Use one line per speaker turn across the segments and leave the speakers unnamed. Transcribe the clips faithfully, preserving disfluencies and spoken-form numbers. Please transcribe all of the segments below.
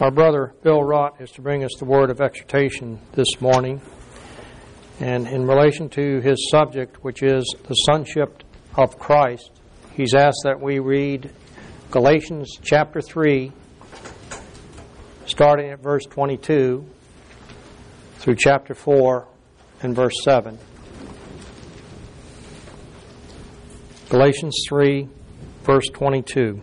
Our brother Bill Rott is to bring us the word of exhortation this morning. And in relation to his subject, which is the sonship of Christ, he's asked that we read Galatians chapter three, starting at verse twenty-two, through chapter four and verse seven. Galatians three, verse twenty-two.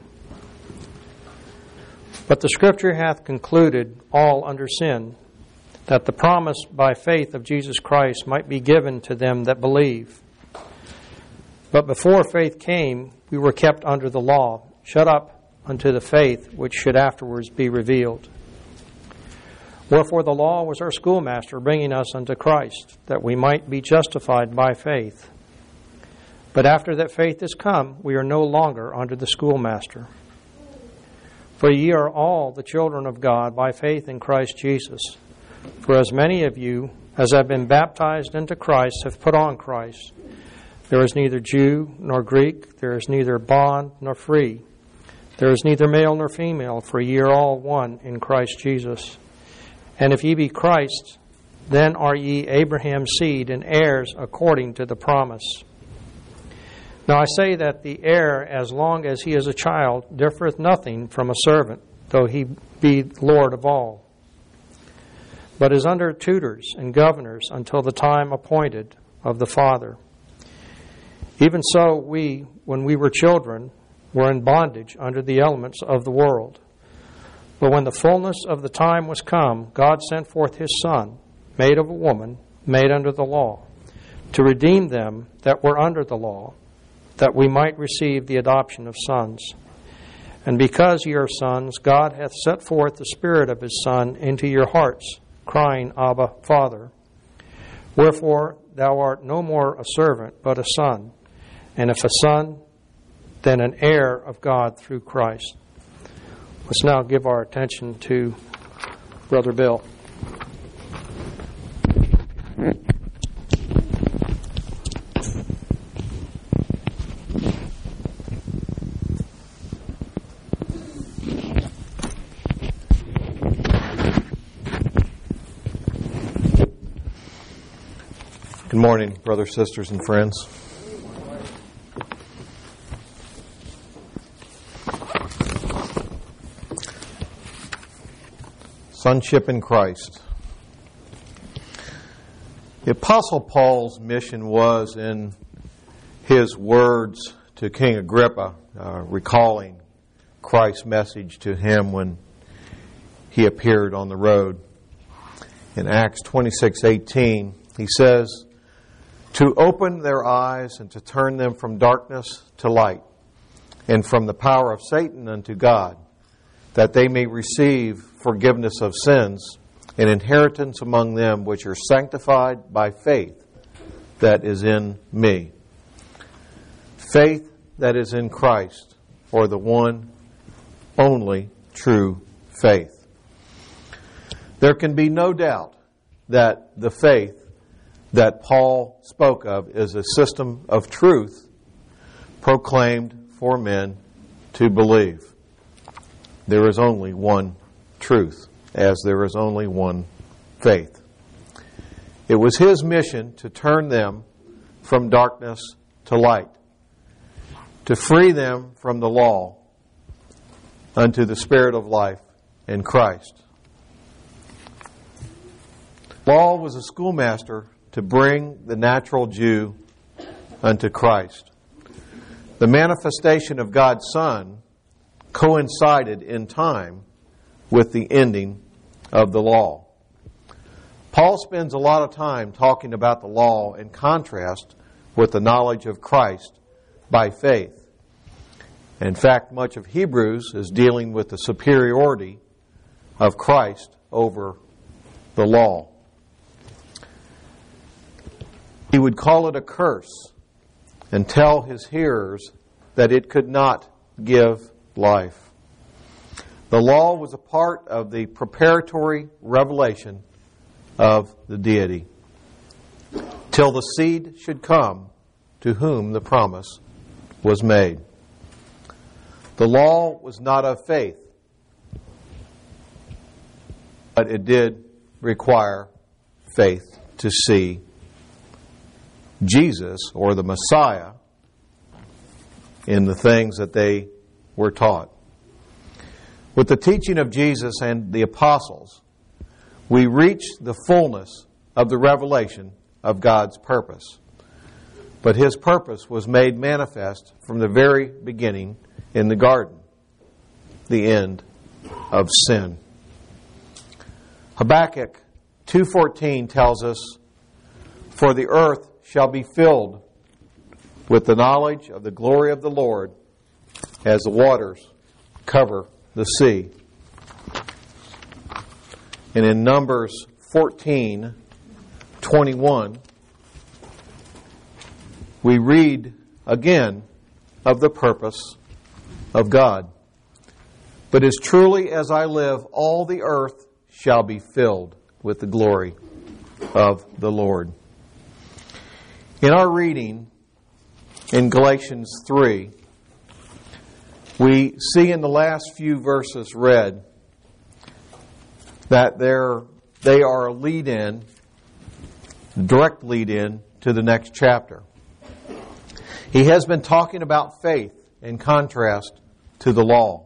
But the Scripture hath concluded all under sin, that the promise by faith of Jesus Christ might be given to them that believe. But before faith came, we were kept under the law, shut up unto the faith which should afterwards be revealed. Wherefore the law was our schoolmaster, bringing us unto Christ, that we might be justified by faith. But after that faith is come, we are no longer under the schoolmaster. For ye are all the children of God by faith in Christ Jesus. For as many of you as have been baptized into Christ have put on Christ. There is neither Jew nor Greek, there is neither bond nor free. There is neither male nor female, for ye are all one in Christ Jesus. And if ye be Christ, then are ye Abraham's seed and heirs according to the promise. Now I say that the heir, as long as he is a child, differeth nothing from a servant, though he be Lord of all, but is under tutors and governors until the time appointed of the Father. Even so we, when we were children, were in bondage under the elements of the world. But when the fullness of the time was come, God sent forth His Son, made of a woman, made under the law, to redeem them that were under the law, that we might receive the adoption of sons. And because ye are sons, God hath set forth the Spirit of His Son into your hearts, crying, Abba, Father. Wherefore thou art no more a servant, but a son. And if a son, then an heir of God through Christ. Let's now give our attention to Brother Bill.
Good morning, brothers, sisters, and friends. Sonship in Christ. The Apostle Paul's mission was in his words to King Agrippa, uh, recalling Christ's message to him when he appeared on the road. In Acts twenty-six eighteen, he says, to open their eyes and to turn them from darkness to light, and from the power of Satan unto God, that they may receive forgiveness of sins and inheritance among them which are sanctified by faith that is in me. Faith that is in Christ, or the one only true faith. There can be no doubt that the faith that Paul spoke of is a system of truth proclaimed for men to believe. There is only one truth, as there is only one faith. It was his mission to turn them from darkness to light, to free them from the law unto the Spirit of life in Christ. Law was a schoolmaster to bring the natural Jew unto Christ. The manifestation of God's Son coincided in time with the ending of the law. Paul spends a lot of time talking about the law in contrast with the knowledge of Christ by faith. In fact, much of Hebrews is dealing with the superiority of Christ over the law. He would call it a curse and tell his hearers that it could not give life. The law was a part of the preparatory revelation of the deity, till the seed should come to whom the promise was made. The law was not of faith, But it did require faith to see Jesus, or the Messiah, in the things that they were taught. With the teaching of Jesus and the apostles, we reach the fullness of the revelation of God's purpose. But His purpose was made manifest from the very beginning in the garden, the end of sin. Habakkuk two fourteen tells us, "For the earth shall be filled with the knowledge of the glory of the Lord, as the waters cover the sea." And in Numbers fourteen twenty-one, we read again of the purpose of God. "But as truly as I live, all the earth shall be filled with the glory of the Lord." In our reading in Galatians three, we see in the last few verses read that they're, they are a lead-in, direct lead-in to the next chapter. He has been talking about faith in contrast to the law.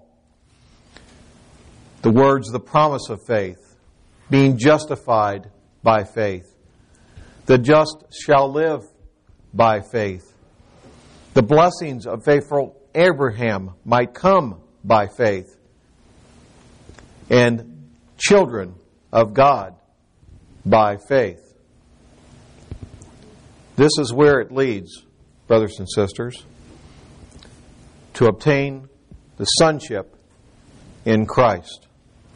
The words, the promise of faith, being justified by faith. The just shall live by faith. The blessings of faithful Abraham might come by faith. And children of God by faith. This is where it leads, brothers and sisters, to obtain the sonship in Christ.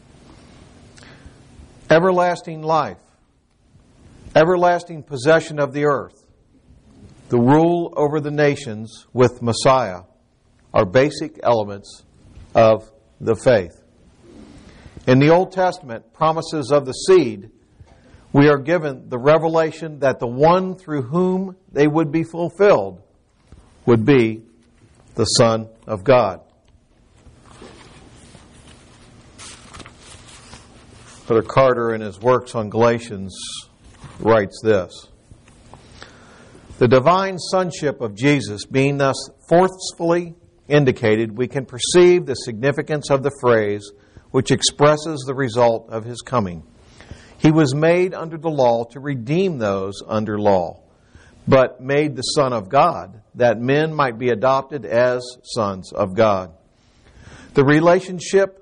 Everlasting life, everlasting possession of the earth, the rule over the nations with Messiah are basic elements of the faith. In the Old Testament promises of the seed, we are given the revelation that the one through whom they would be fulfilled would be the Son of God. Brother Carter, in his works on Galatians, writes this: "The divine sonship of Jesus being thus forcefully indicated, we can perceive the significance of the phrase which expresses the result of His coming. He was made under the law to redeem those under law, but made the Son of God, that men might be adopted as sons of God. The relationship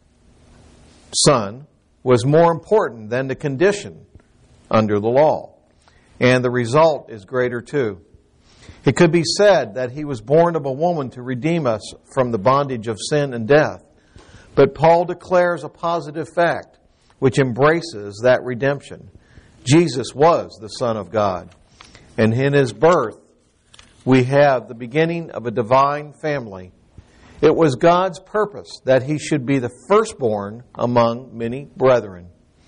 son was more important than the condition under the law, and the result is greater too. It could be said that He was born of a woman to redeem us from the bondage of sin and death, but Paul declares a positive fact which embraces that redemption. Jesus was the Son of God, and in His birth we have the beginning of a divine family. It was God's purpose that He should be the firstborn among many brethren."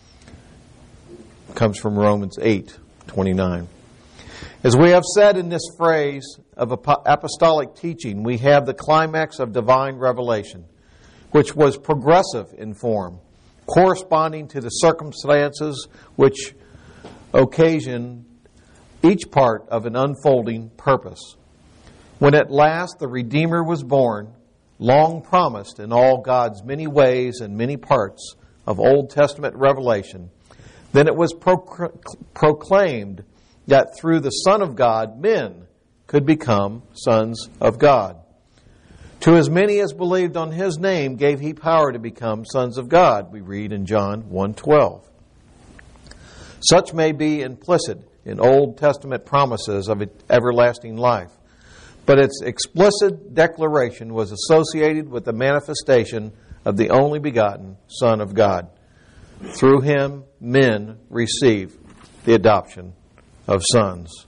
It comes from Romans eight twenty-nine. As we have said, in this phrase of apostolic teaching, we have the climax of divine revelation, which was progressive in form, corresponding to the circumstances which occasion each part of an unfolding purpose. When at last the Redeemer was born, long promised in all God's many ways and many parts of Old Testament revelation, then it was procl- proclaimed that through the Son of God, men could become sons of God. To as many as believed on His name gave He power to become sons of God, we read in John one twelve. Such may be implicit in Old Testament promises of everlasting life, but its explicit declaration was associated with the manifestation of the only begotten Son of God. Through Him, men receive the adoption of sons.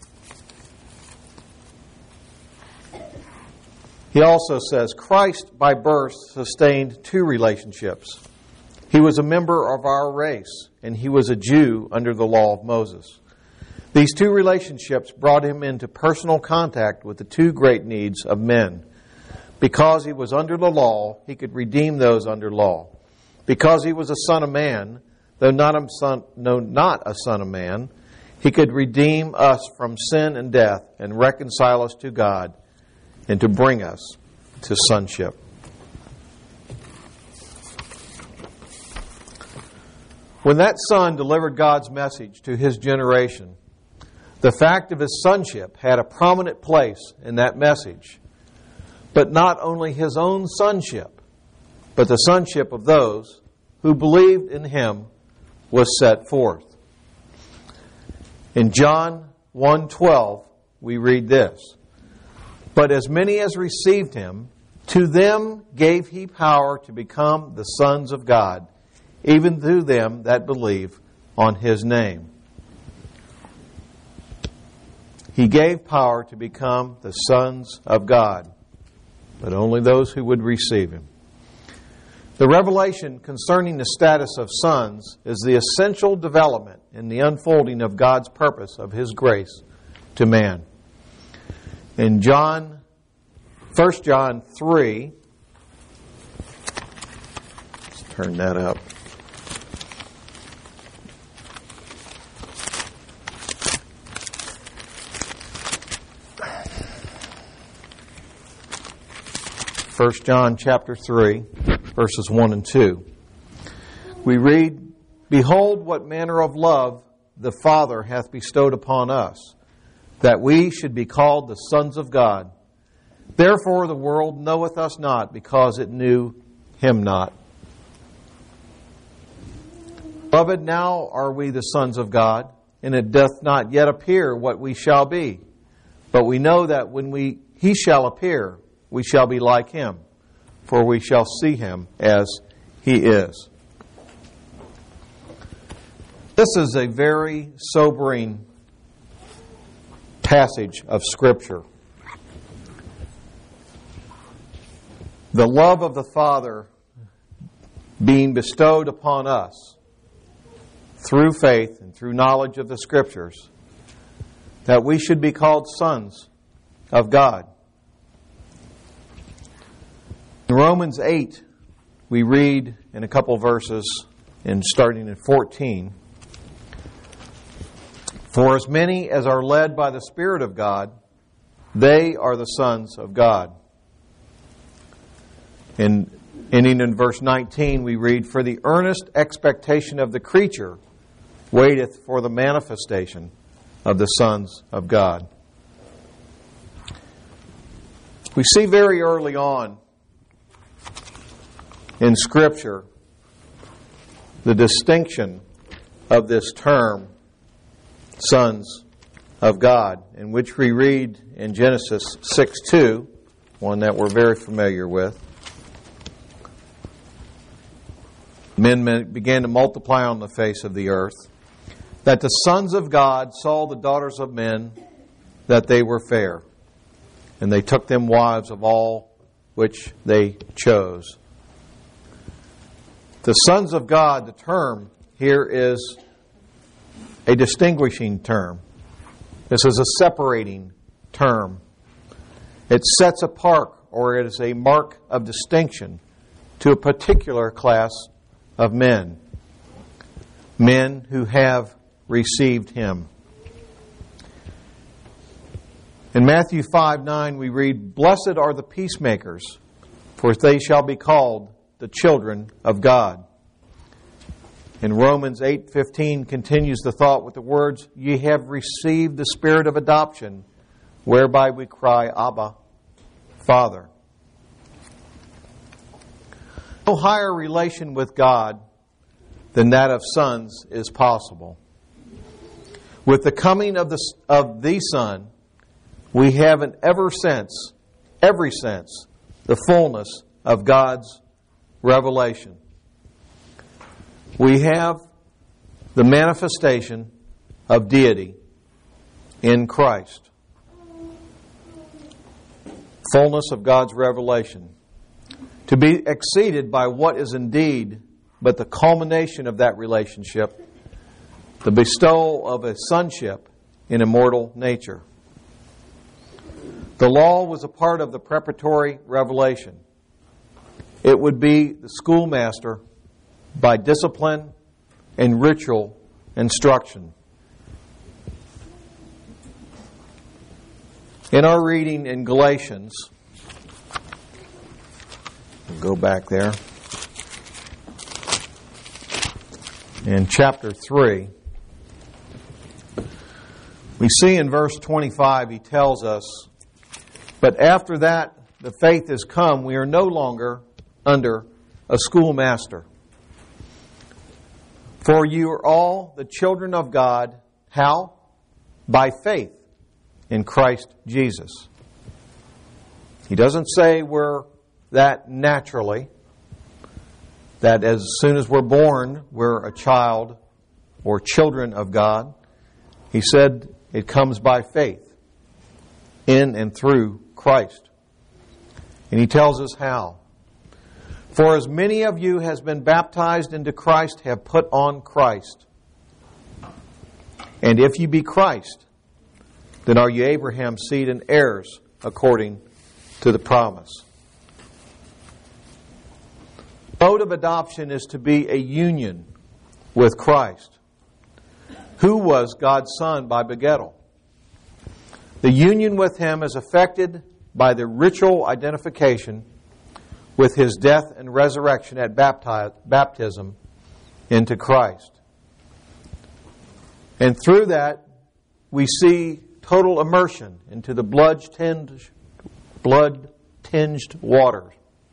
He also says, Christ by birth sustained two relationships. He was a member of our race, and He was a Jew under the law of Moses. These two relationships brought Him into personal contact with the two great needs of men. Because He was under the law, He could redeem those under law. Because He was a Son of Man, though not a son, no, not a son of man, he could redeem us from sin and death and reconcile us to God and to bring us to sonship. When that son delivered God's message to his generation, the fact of his sonship had a prominent place in that message. But not only his own sonship, but the sonship of those who believed in him was set forth. In John one twelve, we read this, "But as many as received him, to them gave he power to become the sons of God, even to them that believe on his name." He gave power to become the sons of God, but only those who would receive him. The revelation concerning the status of sons is the essential development in the unfolding of God's purpose of his grace to man. In John, First John three, let's turn that up. First John chapter three, verses one and two. We read, "Behold, what manner of love the Father hath bestowed upon us, that we should be called the sons of God. Therefore the world knoweth us not, because it knew him not. Beloved, now are we the sons of God, and it doth not yet appear what we shall be. But we know that when we he shall appear, we shall be like him, for we shall see him as he is." This is a very sobering passage of Scripture. The love of the Father being bestowed upon us through faith and through knowledge of the Scriptures, that we should be called sons of God. In Romans eight, we read in a couple verses, in starting in fourteen, "For as many as are led by the Spirit of God, they are the sons of God." In ending in verse nineteen, we read, "For the earnest expectation of the creature waiteth for the manifestation of the sons of God." We see very early on in Scripture the distinction of this term, sons of God, in which we read in Genesis six two, one that we're very familiar with. Men began to multiply on the face of the earth, that the sons of God saw the daughters of men, that they were fair, and they took them wives of all which they chose. The sons of God, the term here is a distinguishing term. This is a separating term. It sets apart, or it is a mark of distinction to a particular class of men. Men who have received him. In Matthew five nine we read, "Blessed are the peacemakers, for they shall be called the children of God." And Romans eight fifteen continues the thought with the words, "Ye have received the spirit of adoption, whereby we cry, Abba, Father." No higher relation with God than that of sons is possible. With the coming of the, of the Son, we have in ever since, every sense, the fullness of God's revelation. We have the manifestation of deity in Christ. Fullness of God's revelation. To be exceeded by what is indeed but the culmination of that relationship, the bestowal of a sonship in immortal nature. The law was a part of the preparatory revelation. It would be the schoolmaster by discipline and ritual instruction. In our reading in Galatians, we'll go back there, in chapter three, we see in verse twenty-five, he tells us, "But after that the faith is come, we are no longer under a schoolmaster. For you are all the children of God." How? By faith in Christ Jesus. He doesn't say we're that naturally, that as soon as we're born, we're a child or children of God. He said it comes by faith in and through Christ. And he tells us how. "For as many of you has been baptized into Christ have put on Christ. And if you be Christ, then are you Abraham's seed and heirs according to the promise." The mode of adoption is to be a union with Christ, who was God's Son by begettal. The union with Him is effected by the ritual identification with His death and resurrection at bapti- baptism into Christ. And through that, we see total immersion into the blood-tinged, blood-tinged waters,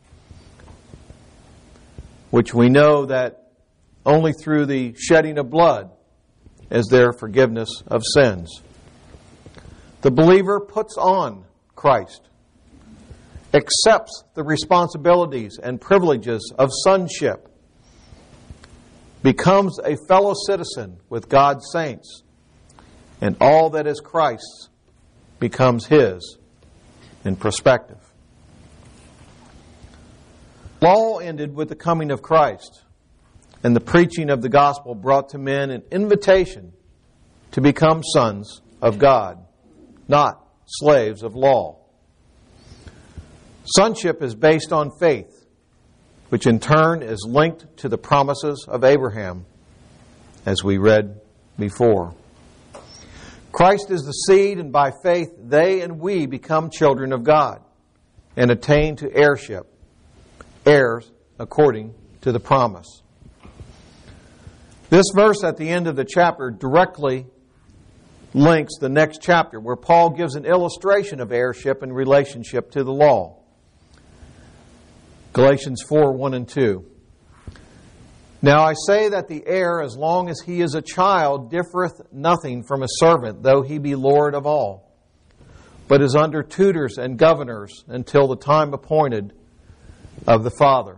which we know that only through the shedding of blood is there forgiveness of sins. The believer puts on Christ, accepts the responsibilities and privileges of sonship, becomes a fellow citizen with God's saints, and all that is Christ's becomes his in perspective. Law ended with the coming of Christ, and the preaching of the gospel brought to men an invitation to become sons of God, not slaves of law. Sonship is based on faith, which in turn is linked to the promises of Abraham, as we read before. Christ is the seed, and by faith they and we become children of God and attain to heirship, heirs according to the promise. This verse at the end of the chapter directly links the next chapter, where Paul gives an illustration of heirship in relationship to the law. Galatians four, one and two. "Now I say that the heir, as long as he is a child, differeth nothing from a servant, though he be Lord of all, but is under tutors and governors until the time appointed of the Father."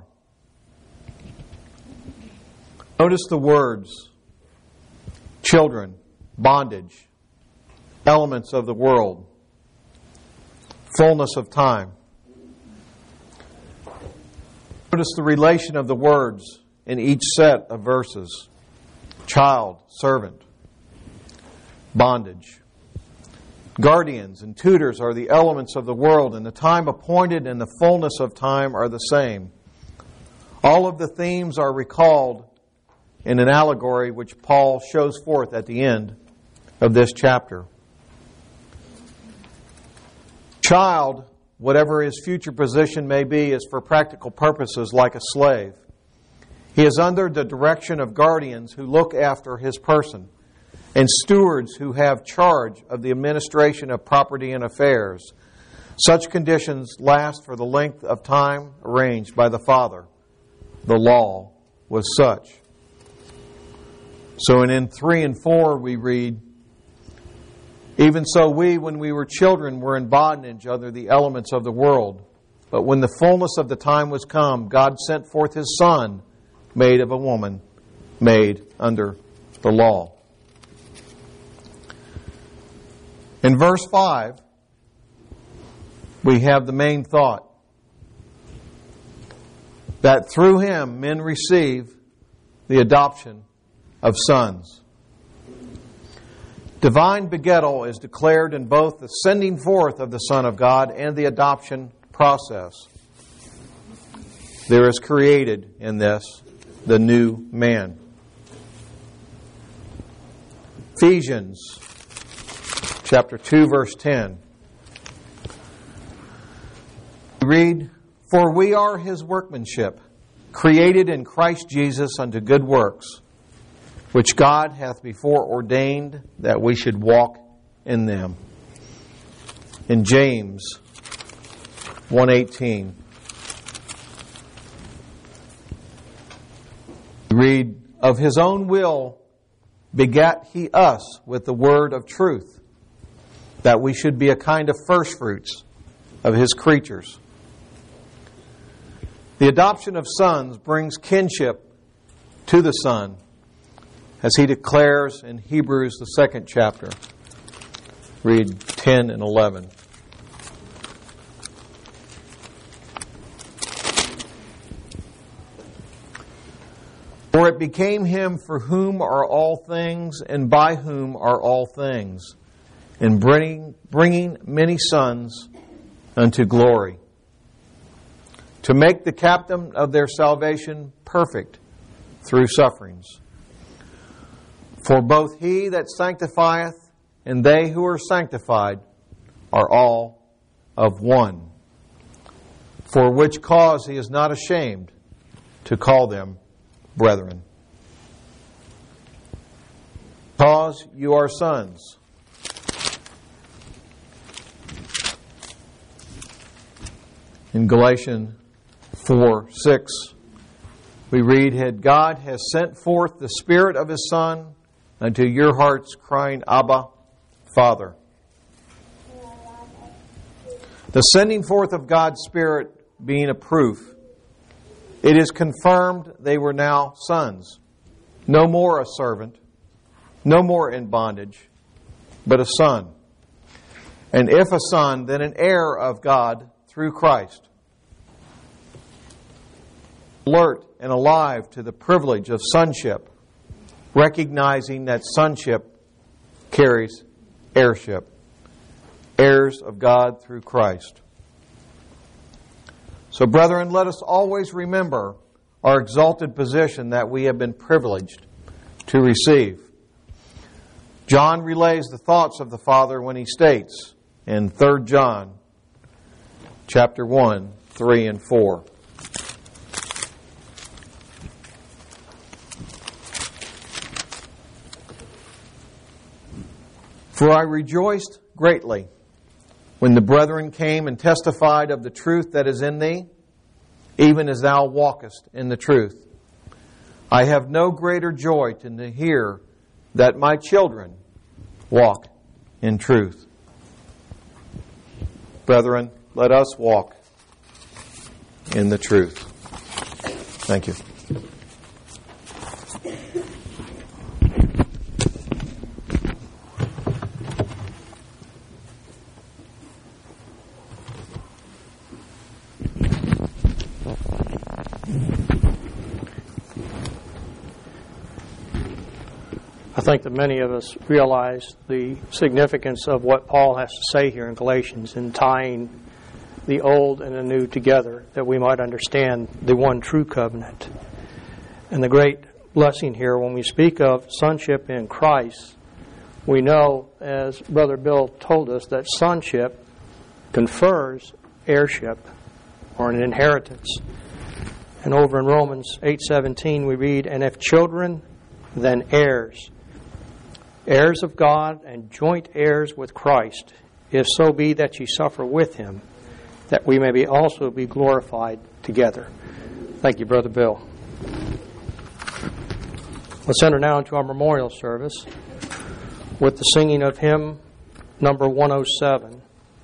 Notice the words: children, bondage, elements of the world, fullness of time. Notice the relation of the words in each set of verses: child, servant, bondage. Guardians and tutors are the elements of the world, and the time appointed and the fullness of time are the same. All of the themes are recalled in an allegory which Paul shows forth at the end of this chapter. Child, whatever his future position may be, is for practical purposes like a slave. He is under the direction of guardians who look after his person, and stewards who have charge of the administration of property and affairs. Such conditions last for the length of time arranged by the Father. The law was such. So in three and four we read, "Even so we, when we were children, were in bondage under the elements of the world. But when the fullness of the time was come, God sent forth His Son, made of a woman, made under the law." In verse five, we have the main thought, that through Him men receive the adoption of sons. Divine begettal is declared in both the sending forth of the Son of God and the adoption process. There is created in this the new man. Ephesians chapter two, verse ten. We read, "For we are His workmanship, created in Christ Jesus unto good works, which God hath before ordained that we should walk in them." In James one eighteen, we read, "Of His own will begat He us with the word of truth, that we should be a kind of firstfruits of His creatures." The adoption of sons brings kinship to the Son, as He declares in Hebrews, the second chapter. Read ten and eleven. "For it became Him for whom are all things, and by whom are all things, in bringing, bringing many sons unto glory, to make the captain of their salvation perfect through sufferings. For both He that sanctifieth and they who are sanctified are all of one. For which cause He is not ashamed to call them brethren. Because you are sons." In Galatians four six, we read, "Had God has sent forth the Spirit of His Son unto your hearts, crying, Abba, Father." The sending forth of God's Spirit being a proof, it is confirmed they were now sons. No more a servant, no more in bondage, but a son. And if a son, then an heir of God through Christ. Alert and alive to the privilege of sonship, recognizing that sonship carries heirship. Heirs of God through Christ. So, brethren, let us always remember our exalted position that we have been privileged to receive. John relays the thoughts of the Father when he states in Third John chapter one, three and four. "For I rejoiced greatly when the brethren came and testified of the truth that is in thee, even as thou walkest in the truth. I have no greater joy than to hear that my children walk in truth." Brethren, let us walk in the truth. Thank you.
I think that many of us realize the significance of what Paul has to say here in Galatians in tying the old and the new together, that we might understand the one true covenant. And the great blessing here, when we speak of sonship in Christ, we know, as Brother Bill told us, that sonship confers heirship or an inheritance. And over in Romans eight seventeen we read, "And if children, then heirs, heirs of God and joint heirs with Christ, if so be that ye suffer with Him, that we may be also be glorified together." Thank you, Brother Bill. Let's enter now into our memorial service with the singing of hymn number one oh seven.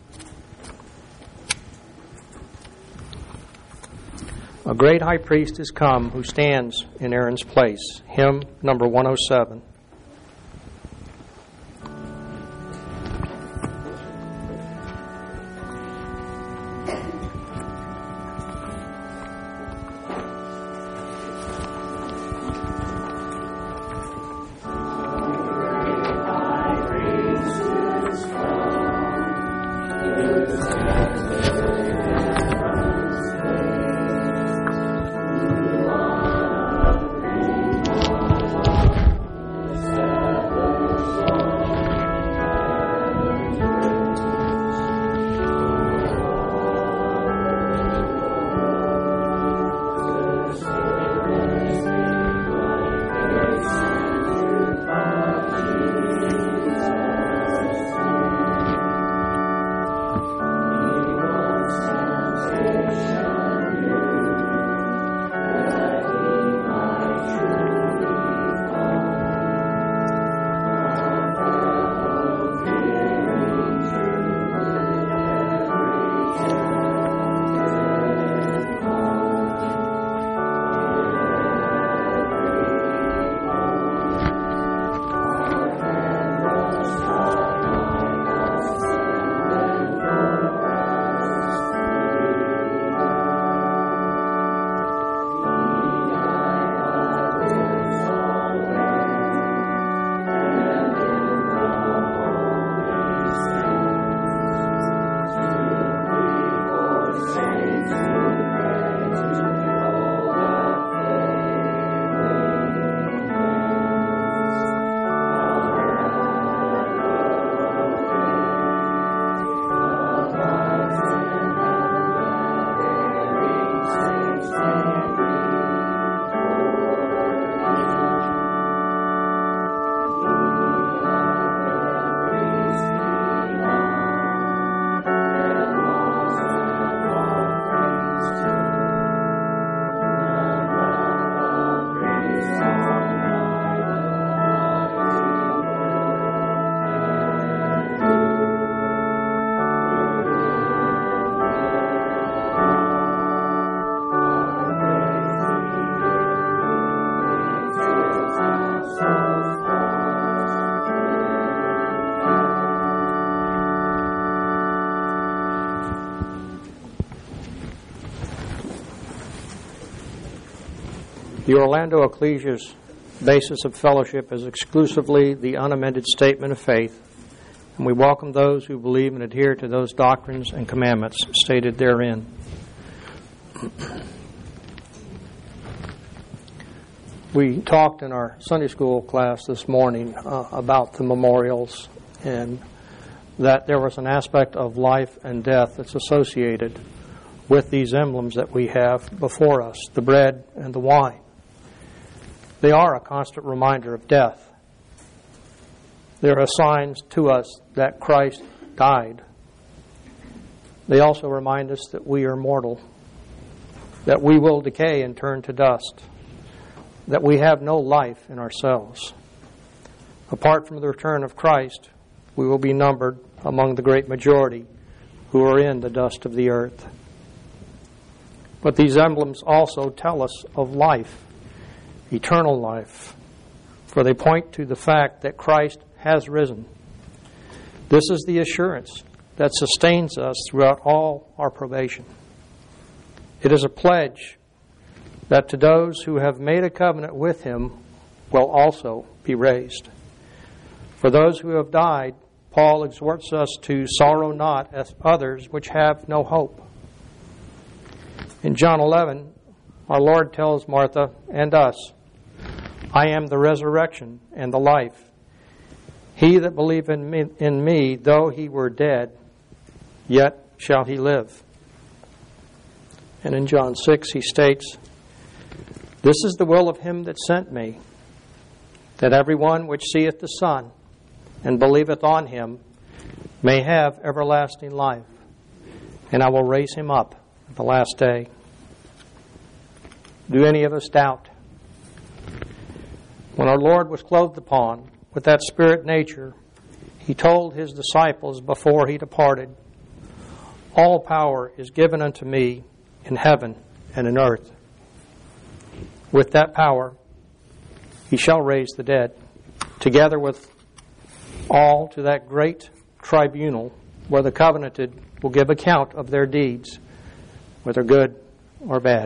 "A great high priest is come, who stands in Aaron's place." Hymn number one oh seven. The Orlando Ecclesia's basis of fellowship is exclusively the unamended statement of faith, and we welcome those who believe and adhere to those doctrines and commandments stated therein. We talked in our Sunday school class this morning uh, about the memorials, and that there was an aspect of life and death that's associated with these emblems that we have before us, the bread and the wine. They are a constant reminder of death. They are signs to us that Christ died. They also remind us that we are mortal, that we will decay and turn to dust, that we have no life in ourselves. Apart from the return of Christ, we will be numbered among the great majority who are in the dust of the earth. But these emblems also tell us of life, eternal life, for they point to the fact that Christ has risen. This is the assurance that sustains us throughout all our probation. It is a pledge that to those who have made a covenant with Him will also be raised. For those who have died, Paul exhorts us to sorrow not as others which have no hope. In John eleven, our Lord tells Martha and us, I am the resurrection and the life. He that believeth in me, in me, though he were dead, yet shall he live. And in John six, he states, This is the will of him that sent me, that every one which seeth the Son and believeth on him may have everlasting life, and I will raise him up at the last day. Do any of us doubt? When our Lord was clothed upon with that spirit nature, He told His disciples before He departed, All power is given unto me in heaven and in earth. With that power, He shall raise the dead, together with all to that great tribunal where the covenanted will give account of their deeds, whether good or bad.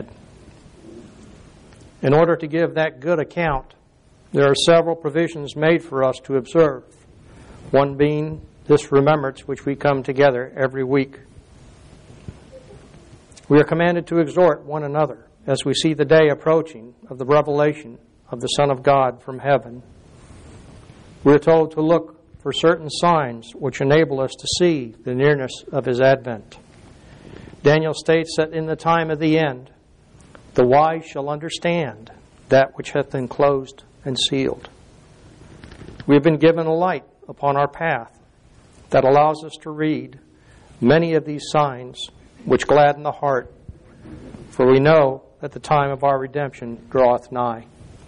In order to give that good account, there are several provisions made for us to observe, one being this remembrance which we come together every week. We are commanded to exhort one another as we see the day approaching of the revelation of the Son of God from heaven. We are told to look for certain signs which enable us to see the nearness of His advent. Daniel states that in the time of the end, the wise shall understand that which hath been closed and sealed. We have been given a light upon our path that allows us to read many of these signs which gladden the heart, for we know that the time of our redemption draweth nigh.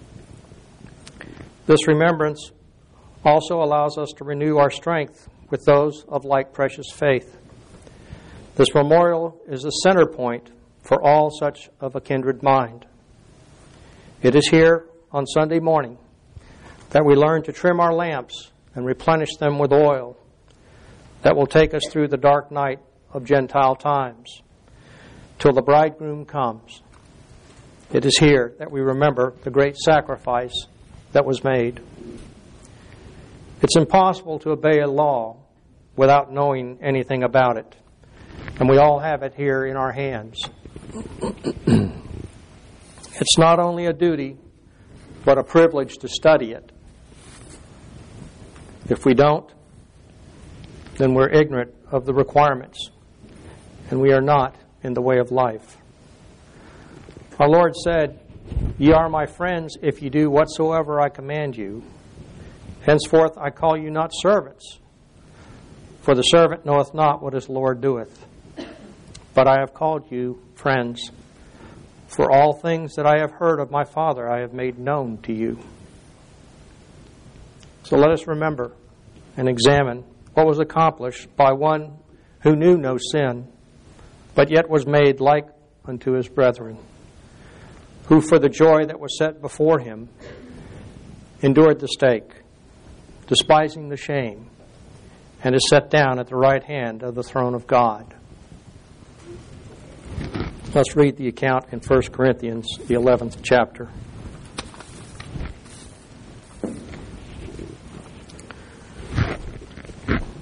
This remembrance also allows us to renew our strength with those of like precious faith. This memorial is the center point for all such of a kindred mind. It is here on Sunday morning that we learn to trim our lamps and replenish them with oil that will take us through the dark night of Gentile times till the bridegroom comes. It is here that we remember the great sacrifice that was made. It's impossible to obey a law without knowing anything about it, and we all have it here in our hands. It's not only a duty, but a privilege to study it. If we don't, then we're ignorant of the requirements, and we are not in the way of life. Our Lord said, Ye are my friends if ye do whatsoever I command you. Henceforth I call you not servants, for the servant knoweth not what his Lord doeth. But I have called you friends. For all things that I have heard of my Father I have made known to you. So let us remember and examine what was accomplished by one who knew no sin, but yet was made like unto his brethren, who for the joy that was set before him endured the stake, despising the shame, and is set down at the right hand of the throne of God. Let's read the account in First Corinthians, the eleventh chapter.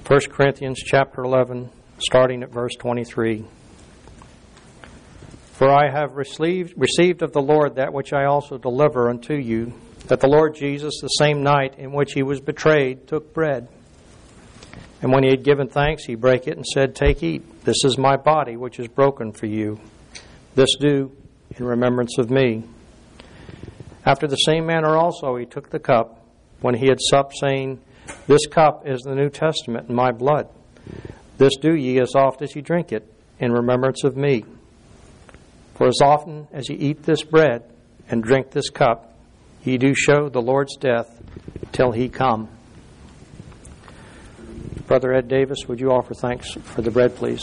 First Corinthians chapter eleven, starting at verse twenty-three. For I have received, received of the Lord that which I also deliver unto you, that the Lord Jesus, the same night in which he was betrayed, took bread. And when he had given thanks, he brake it and said, Take, eat. This is my body, which is broken for you. This do in remembrance of me. After the same manner also he took the cup, when he had supped, saying, This cup is the New Testament in my blood. This do ye as oft as ye drink it, in remembrance of me. For as often as ye eat this bread and drink this cup, ye do show the Lord's death till he come. Brother Ed Davis, would you offer thanks for the bread, please?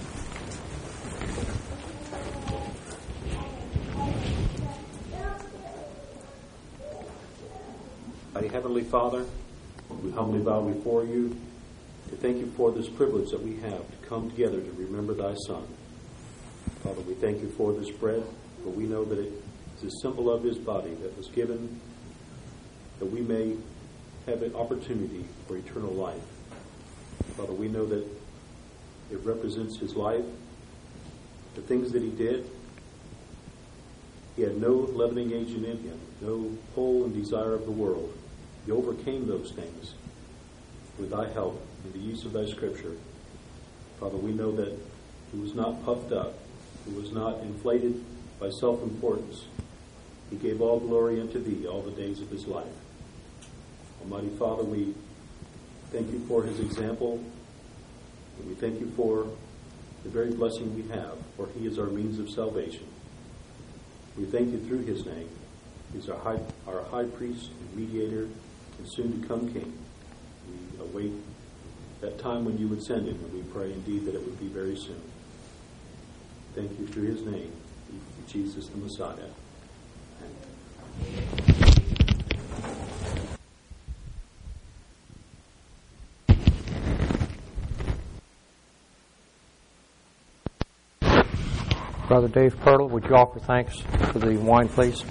Mighty Heavenly Father, we humbly bow before you to thank you for this privilege that we have to come together to remember thy Son. Father, we thank you for this bread, for we know that it is a symbol of his body that was given that we may have an opportunity for eternal life. Father, we know that it represents his life, the things that he did. He had no leavening agent in him, no pull and desire of the world. He overcame those things with thy help and the use of thy scripture. Father, we know that he was not puffed up. He was not inflated by self-importance. He gave all glory unto thee all the days of his life. Almighty Father, we thank you for his example, and we thank you for the very blessing we have, for he is our means of salvation. We thank you through his name. He's our high, our high priest and mediator and soon-to-come king. We await that time when you would send him, and we pray indeed that it would be very soon. Thank you through his name, Jesus the Messiah. Amen.
Brother Dave Pirtle, would you offer thanks for the wine, please?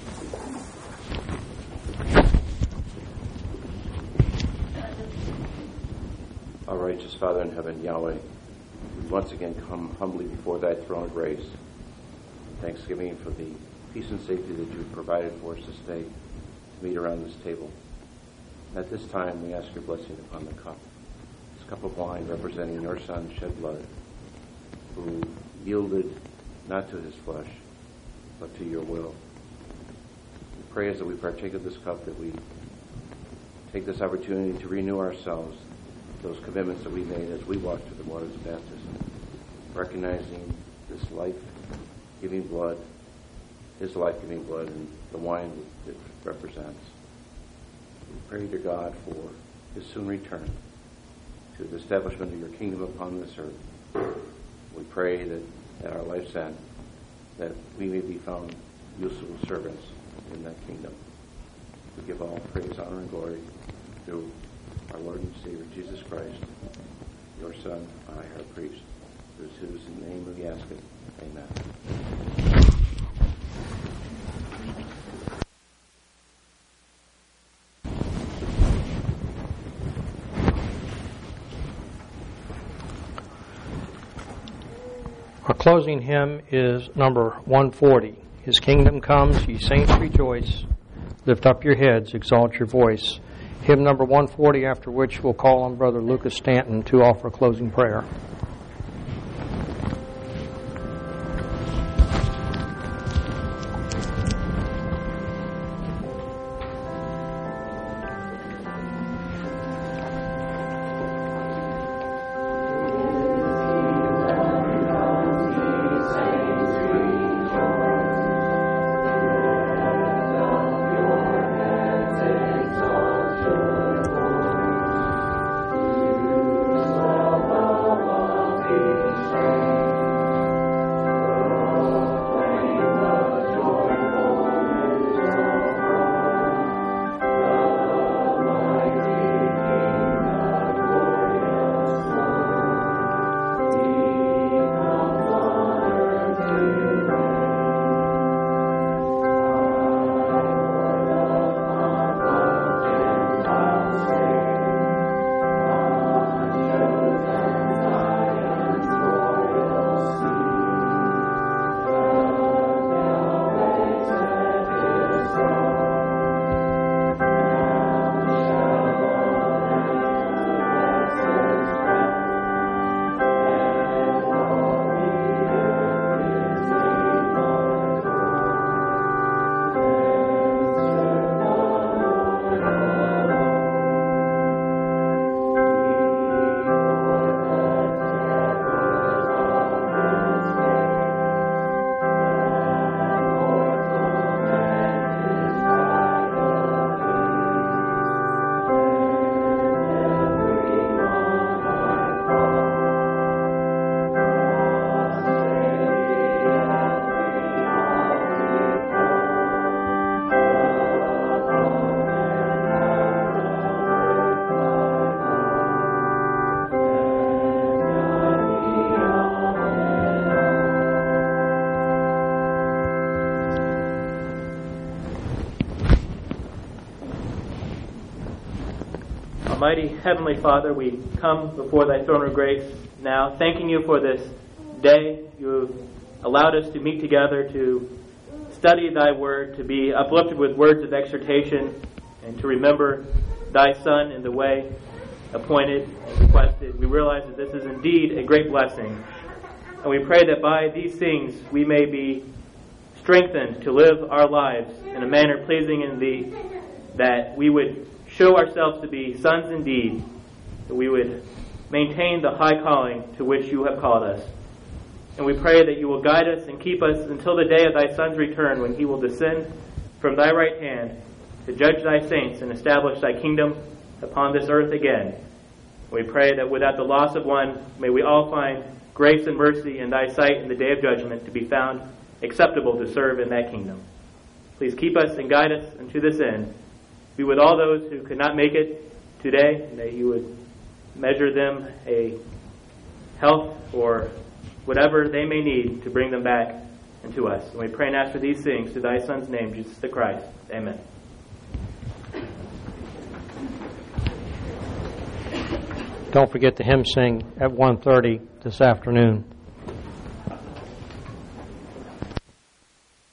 Our righteous Father in heaven, Yahweh, we once again come humbly before thy throne of grace. Thanksgiving for the peace and safety that you've provided for us this day to meet around this table. At this time, we ask your blessing upon the cup. This cup of wine representing your Son's shed blood, who yielded not to his flesh, but to your will. We pray as that we partake of this cup that we take this opportunity to renew ourselves, those commitments that we made as we walked through the waters of baptism, recognizing this life-giving blood, his life-giving blood, and the wine it represents. We pray to God for his soon return, to the establishment of your kingdom upon this earth. We pray that at our life's end, that we may be found useful servants in that kingdom. We give all praise, honor, and glory to our Lord and Savior, Jesus Christ, your Son, our high priest. It is whose name we ask it. Amen.
Our closing hymn is number one forty. His kingdom comes, ye saints rejoice. Lift up your heads, exalt your voice. Hymn number one forty, after which we'll call on Brother Lucas Stanton to offer a closing prayer.
Love Almighty Heavenly Father, we come before thy throne of grace now, thanking you for this day. You have allowed us to meet together to study thy word, to be uplifted with words of exhortation, and to remember thy Son in the way appointed and requested. We realize that this is indeed a great blessing, and we pray that by these things we may be strengthened to live our lives in a manner pleasing in thee, that we would show ourselves to be sons indeed, that we would maintain the high calling to which you have called us. And we pray that you will guide us and keep us until the day of thy Son's return, when he will descend from thy right hand to judge thy saints and establish thy kingdom upon this earth again. We pray that without the loss of one, may we all find grace and mercy in thy sight in the day of judgment, to be found acceptable to serve in that kingdom. Please keep us and guide us unto this end. Be with all those who could not make it today, and that you would measure them a health or whatever they may need to bring them back unto us. And we pray and ask for these things through thy Son's name, Jesus the Christ. Amen.
Don't forget the hymn sing at one thirty this afternoon.